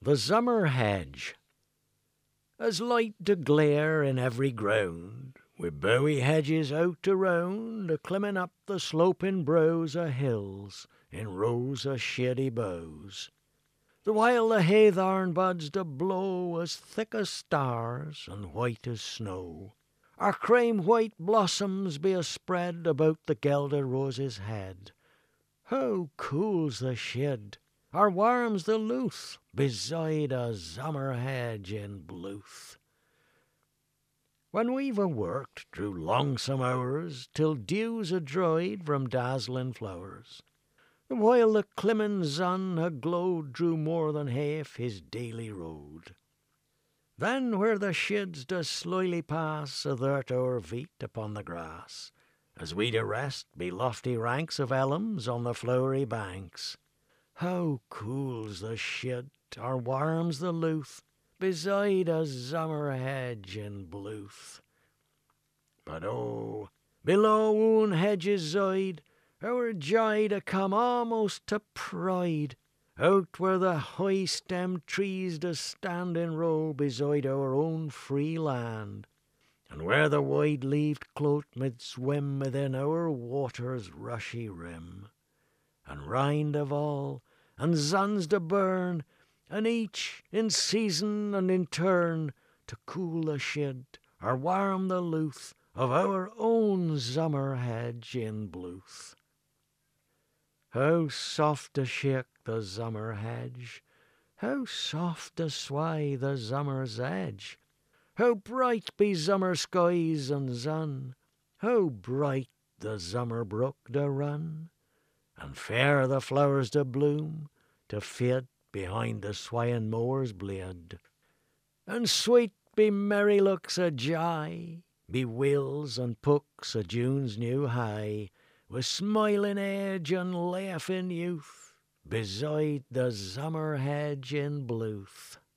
The Summer Hedge. As light to glare in every ground, with bowie hedges out around, a climbing up the sloping brows o' hills in rows o' shady boughs. The while the haythorn buds do blow as thick as stars and white as snow, our cream white blossoms be a spread about the gelded rose's head. How cool's the shade, or warm's the looth, beside a summer hedge in bluth. When we've a worked through longsome hours, till dews a dried from dazzling flowers, the while the climmin' sun ha glowed through more than half his daily road, then where the shids do slowly pass athwart our feet upon the grass, as we do rest be lofty ranks of elms on the flowery banks, how cool's the shade, or warm's the looth, beside a summer hedge in bluth. But oh, below oon hedge's side, our joy to come almost to pride, out where the high stemmed trees do stand in row beside our own free land, and where the wide leaved clout mid swim within our water's rushy rim, and rind of all, and suns to burn, and each in season and in turn to cool the shade or warm the looth of our own summer hedge in bluth. How soft to shake the summer hedge, how soft to sway the summer's edge, how bright be summer skies and sun, how bright the summer brook to run, and fair the flowers to bloom, to fade behind the swaying mower's blade. And sweet be merry looks o' joy, be wills and pucks o' June's new high, with smiling age and laughing youth, beside the summer hedge in bluth.